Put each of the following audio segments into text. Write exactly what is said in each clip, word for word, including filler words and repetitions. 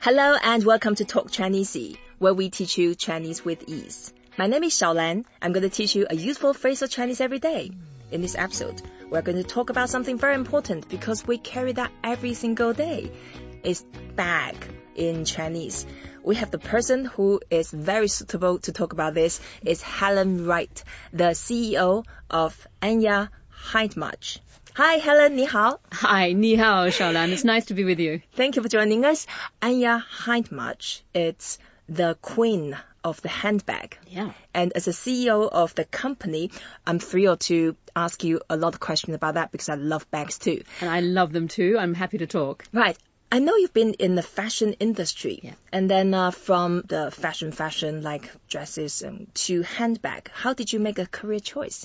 Hello and welcome to Talk Chinese, where we teach you Chinese with ease. My name is Xiaolan. I'm going to teach you a useful phrase of Chinese every day. In this episode, we're going to talk about something very important because we carry that every single day. It's bag in Chinese. We have the person who is very suitable to talk about this. It's Helen Wright, the C E O of Anya Hindmarch. Hi, Helen, 你好. Hi, 你好, Xiaolan. It's nice to be with you. Thank you for joining us. Anya Hindmarch, it's the queen of the handbag. Yeah. And as a C E O of the company, I'm thrilled to ask you a lot of questions about that because I love bags too. And I love them too. I'm happy to talk. Right. I know you've been in the fashion industry. Yeah. And then uh, from the fashion fashion like dresses um, to handbag, how did you make a career choice?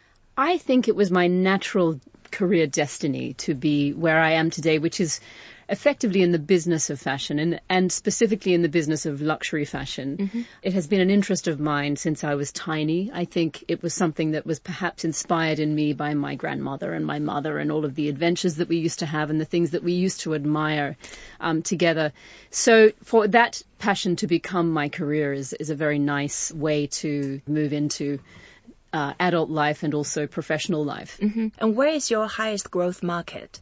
I think it was my natural career destiny to be where I am today, which is effectively in the business of fashion and, and specifically in the business of luxury fashion. Mm-hmm. It has been an interest of mine since I was tiny. I think it was something that was perhaps inspired in me by my grandmother and my mother and all of the adventures that we used to have and the things that we used to admire um, together. So for that passion to become my career is, is a very nice way to move into Uh, adult life and also professional life. Mm-hmm. And where is your highest growth market?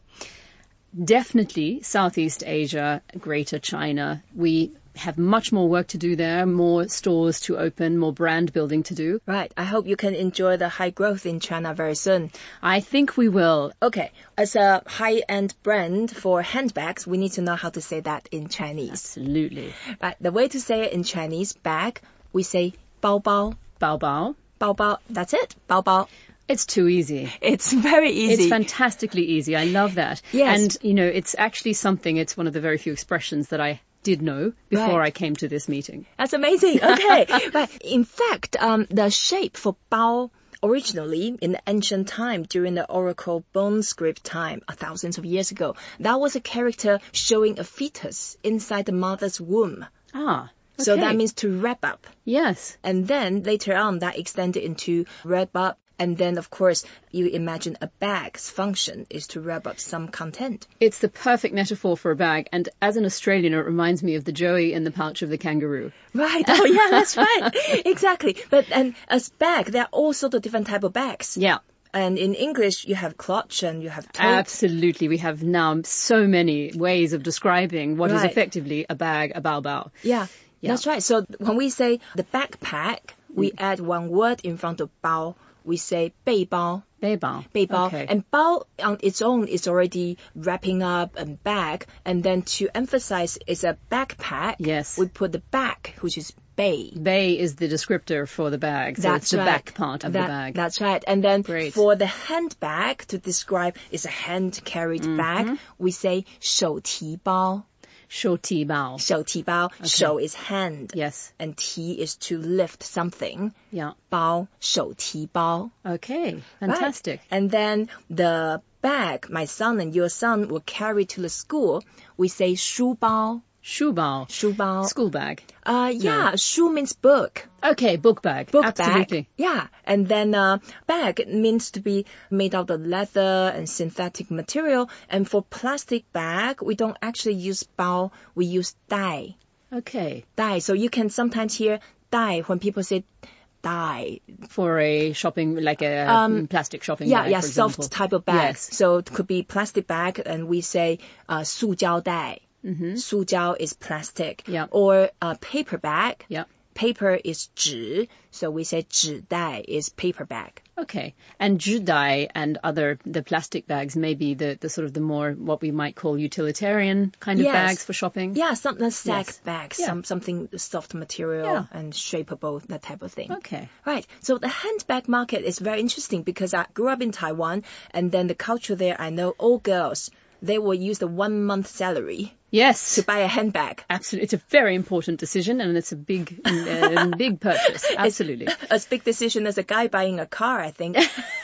Definitely Southeast Asia, Greater China. We have much more work to do there, more stores to open, more brand building to do. Right. I hope you can enjoy the high growth in China very soon. I think we will. Okay. As a high-end brand for handbags, we need to know how to say that in Chinese. Absolutely. Right. The way to say it in Chinese, bag, we say 包包. 包包. 包包. That's it. 包包. It's too easy. It's very easy. It's fantastically easy. I love that. Yes. And, you know, it's actually something, it's one of the very few expressions that I did know before right. I came to this meeting. That's amazing. Okay. Right. In fact, um, the shape for bao originally in the ancient time during the oracle bone script time, uh, thousands of years ago, that was a character showing a fetus inside the mother's womb. Ah. Okay. So that means to wrap up. Yes. And then later on that extended into wrap up. And then, of course, you imagine a bag's function is to wrap up some content. It's the perfect metaphor for a bag. And as an Australian, it reminds me of the Joey in the pouch of the kangaroo. Right. Oh, yeah, that's right. Exactly. But and as bag, there are all sorts of different type of bags. Yeah. And in English, you have clutch and you have tote. Absolutely. We have now so many ways of describing what right. is effectively a bag, a bao bao. Yeah. Yeah. That's right. So when we say the backpack, we mm. add one word in front of bao. We say 背包. 背包. 背包. Okay. And 包 on its own is already wrapping up and bag. And then to emphasize it's a backpack, yes. we put the back, which is 背. 背 is the descriptor for the bag. So that's it's the right. back part of that, the bag. That's right. And then Great. for the handbag to describe it's a hand-carried mm-hmm. bag, we say 手提包. 手提包. 手提包. Okay. 手 is hand. Yes. And 提 is to lift something. Yeah. 包, 手提包. Okay. Fantastic. Right. And then the bag my son and your son will carry to the school, we say 书包. 书包. 书包. School bag. Uh, yeah, no. 书 means book. Okay, book bag. Book Absolutely. bag. Yeah. And then uh, bag means to be made out of leather and synthetic material. And for plastic bag, we don't actually use 包, we use 袋. Okay. 袋. So you can sometimes hear 袋 when people say 袋. For a shopping, like a um, plastic shopping yeah, bag, Yeah, for soft example. type of bag. Yes. So it could be plastic bag and we say uh, 塑胶袋. Mm-hmm. 塑胶 is plastic. Yeah. Or a paper bag. Yeah. Paper is 纸. So we say 纸袋 is paper bag. Okay. And 纸袋 and other, the plastic bags may be the, the sort of the more, what we might call utilitarian kind of yes. bags for shopping. Yeah, some uh, sack yes. bags, yeah. some something soft material yeah. and shapeable, that type of thing. Okay. Right. So the handbag market is very interesting because I grew up in Taiwan and then the culture there, I know all girls, they will use the one month salary. Yes. To buy a handbag. Absolutely. It's a very important decision and it's a big, uh, big purchase. Absolutely. It's as big decision as a guy buying a car, I think.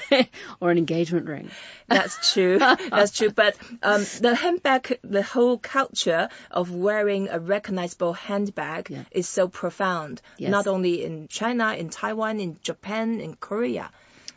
Or an engagement ring. That's true. That's true. But um, the handbag, the whole culture of wearing a recognizable handbag yeah. is so profound. Yes. Not only in China, in Taiwan, in Japan, in Korea.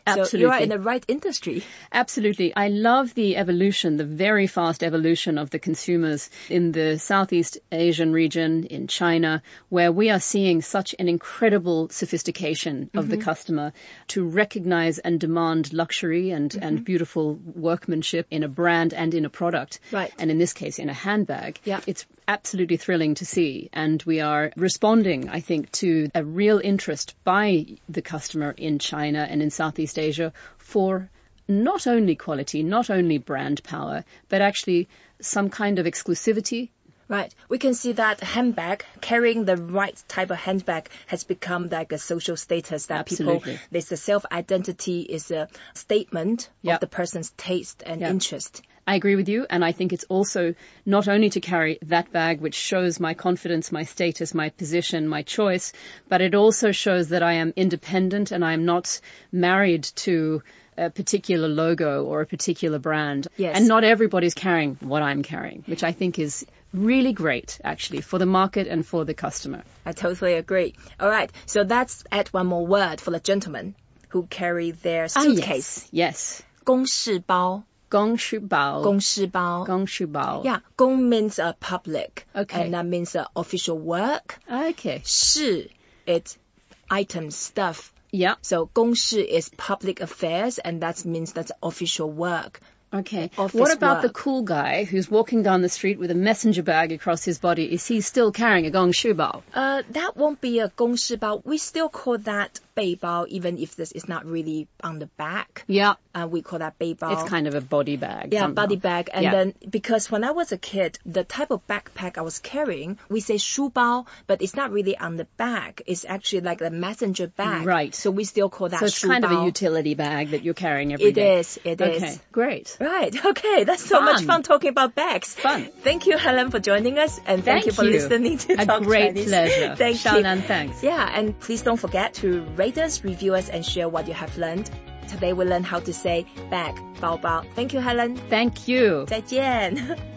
Absolutely. So you are in the right industry. Absolutely. I love the evolution, the very fast evolution of the consumers in the Southeast Asian region, in China, where we are seeing such an incredible sophistication of mm-hmm. the customer to recognize and demand luxury and, mm-hmm. and beautiful workmanship in a brand and in a product. Right. And in this case, in a handbag. Yeah. It's absolutely thrilling to see. And we are responding, I think, to a real interest by the customer in China and in Southeast Asia for not only quality, not only brand power, but actually some kind of exclusivity. Right. We can see that handbag, carrying the right type of handbag has become like a social status that Absolutely. people, there's a self-identity, is a statement Yep. of the person's taste and Yep. interest. I agree with you, and I think it's also not only to carry that bag, which shows my confidence, my status, my position, my choice, but it also shows that I am independent and I am not married to a particular logo or a particular brand. Yes. And not everybody's carrying what I'm carrying, which I think is really great, actually, for the market and for the customer. I totally agree. All right. So let's add one more word for the gentlemen who carry their suitcase. Ah, yes. yes. 公事包. 公事包. 公事包. 公事包. Yeah. 公 means uh, public. Okay. And that means uh, official work. Okay. 事, it's items, stuff. Yeah. So 公事 is public affairs, and that means that's official work. Okay. Office What about work. the cool guy who's walking down the street with a messenger bag across his body? Is he still carrying a gongshi bao? Uh, that won't be a 公事包. We still call that 背包, even if this is not really on the back. Yeah. Uh, we call that 背包. It's kind of a body bag. Yeah, somehow. body bag. And Yeah. then, because when I was a kid, the type of backpack I was carrying, we say 书包, but it's not really on the back. It's actually like a messenger bag. Right. So we still call that 书包. So it's kind of a utility bag that you're carrying every It day. is, it okay. is. Great. Right, okay. That's so Fun. much fun talking about bags. Fun. Thank you, Helen, for joining us. And thank, Thank you for you. listening to A Talk great Chinese. pleasure. Thank Xiaonan, you. thanks. Yeah, and please don't forget to rate us, review us, and share what you have learned. Today we learned how to say bag, 包包. Thank you, Helen. Thank you. 再见。